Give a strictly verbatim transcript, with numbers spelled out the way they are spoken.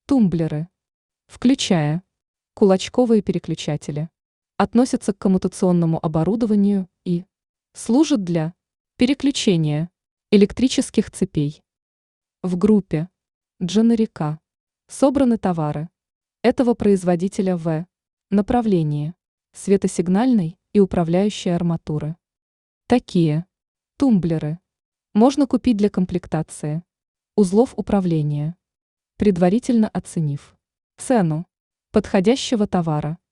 Тумблеры, включая кулачковые переключатели, относятся к коммутационному оборудованию и служат для переключения электрических цепей. В группе Generica собраны товары этого производителя в направлении светосигнальной и управляющей арматуры. Такие тумблеры можно купить для комплектации узлов управления, предварительно оценив цену подходящего товара.